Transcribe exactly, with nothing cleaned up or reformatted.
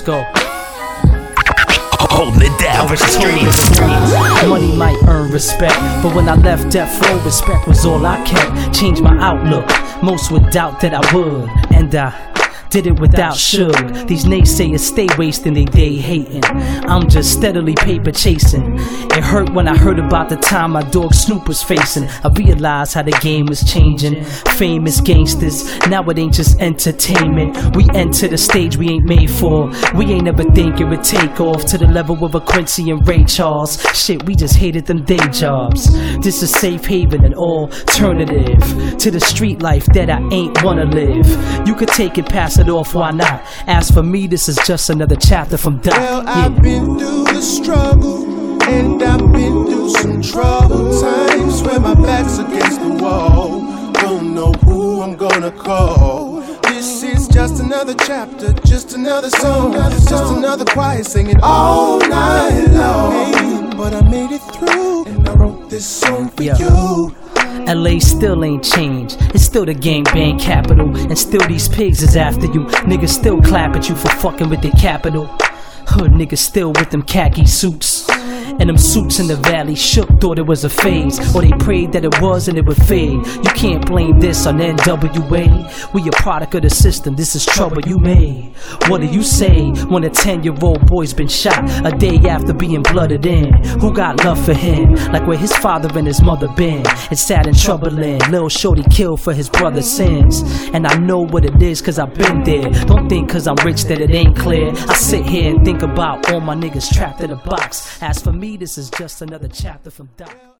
Let's go. Holding it down for streets. Money might earn respect, but when I left Death Row, respect was all I kept. Changed my outlook, most would doubt that I would, and I did it without should. These naysayers stay wasting their day hating. I'm just steadily paper chasing. It hurt when I heard about the time my dog Snoop was facing. I realized how the game was changing. Famous gangsters, now it ain't just entertainment. We enter the stage we ain't made for. We ain't ever think it would take off to the level of a Quincy and Ray Charles. Shit, we just hated them day jobs. This is safe haven and alternative to the street life that I ain't wanna live. You could take it, pass it off, why not? As for me, this is just another chapter from Doc. Well, yeah. I've been through the struggle, and I've been through some troubled times where my back's against the wall. Don't know who I'm gonna call. This is just another chapter, just another song, just another choir singing all night long. But I made it through, and I wrote this song for yeah. you. L A still ain't changed. It's still the gang bang capital, and still these pigs is after you. Niggas still clap at you for fucking with the capital. Hood niggas still with them khaki suits. And them suits in the valley shook, thought it was a phase, or they prayed that it was and it would fade. You can't blame this on N W A. We a product of the system, this is trouble you made. What do you say when a ten year old boy's been shot a day after being blooded in? Who got love for him, like where his father and his mother been? It's sad and troubling, Lil Shorty killed for his brother's sins. And I know what it is cause I've been there. Don't think cause I'm rich that it ain't clear. I sit here and think about all my niggas trapped in a box. As for me, this is just another chapter from Doc.